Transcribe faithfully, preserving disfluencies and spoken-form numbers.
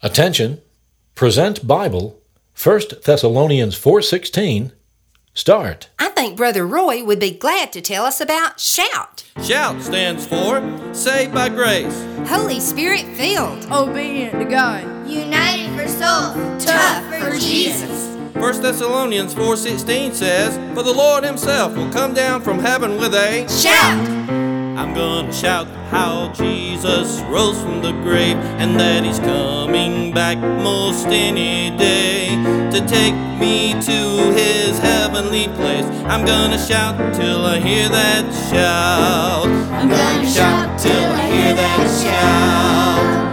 Attention! Present Bible, First Thessalonians four sixteen. Start. I think Brother Roy would be glad to tell us about SHOUT. SHOUT stands for Saved by Grace. Holy Spirit filled. Obedient to God. United for soul. Tough for Jesus. First Thessalonians four sixteen says, For the Lord himself will come down from heaven with a Shout! I'm gonna shout how Jesus rose from the grave, and that he's coming back most any day to take me to his heavenly place. I'm gonna shout till I hear that shout. I'm gonna shout till I hear that shout.